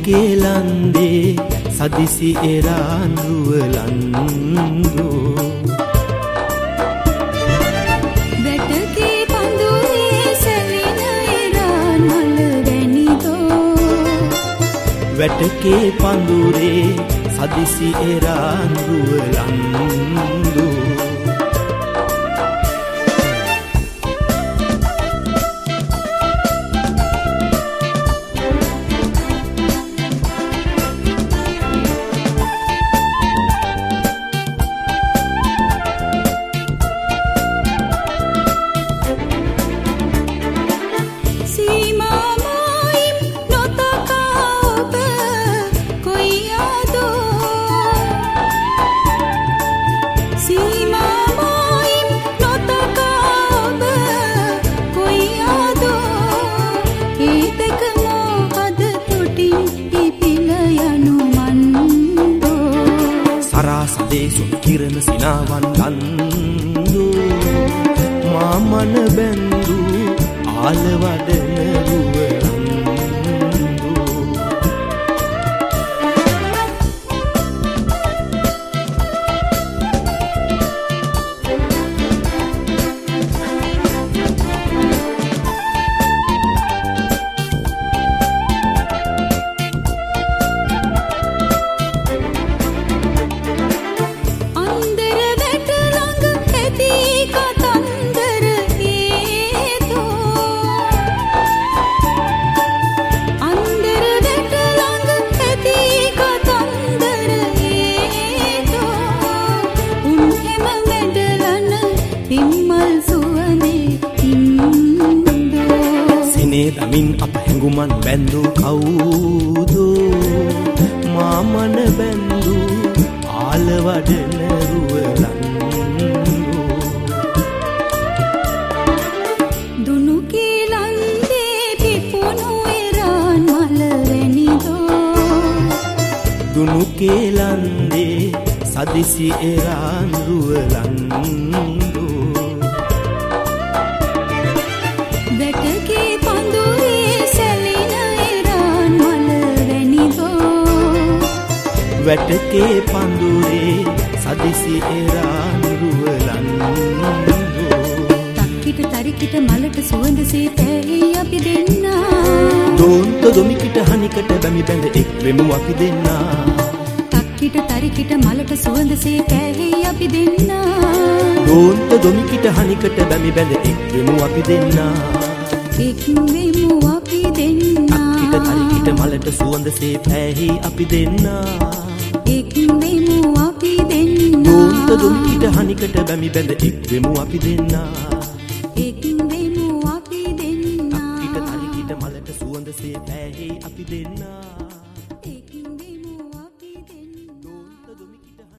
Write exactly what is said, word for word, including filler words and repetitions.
කෙලන්දේ සදිසි එරාන් රුවලන්දෝ වැටකේ පඳුරේ සැලෙන එරාන් මල වැනිදෝ වැටකේ පඳුරේ සදිසි එරාන් රුවලන්දෝ සරාසදේසුන් කිරණ සිනාවන් ලන්දෝ මාමන බැන්දු ආලවඩන රුවලන්දෝ දමින් අප හැඟුමන් බැන්දු කවුදෝ මාමන බැන්දු ආලවඩන රුවලන්දෝ දුනු කෙලන්දේ පිපුණු එරාන් මල වැනිදෝ දුනු කෙලන්දේ සදිසි එරාන් රුවලන්දෝ වැටකේ පඳුරේ සැලෙන එරාන් මල වැනිදෝ වැටකේ පඳුරේ සදිසි එරාන් රුවලන්දෝ තක්කිට තරිකිට මලට සුවඳසේ පැහැයි අපි දෙන්නා දෝන්ත දොමිකිට හනිකට බැමි බැඳ එක් වෙමු අපි දෙන්නා තක්කිට තරිකිට මලට සුවඳසේ පැහැයි අපි දෙන්නා දෝන්ත දොමිකිට හනිකට බැමි බැඳ එක් වෙමු අපි දෙන්නා එක් වෙමු අපි දෙන්නා තක්කිට තරිකිට මලට සුවඳසේ පැහැයි අපි දෙන්නා එක් වෙමු අපි දෙන්නා දෝන්ත දොමිකිට හනිකට බැමි බැඳ එක් වෙමු අපි දෙන්නා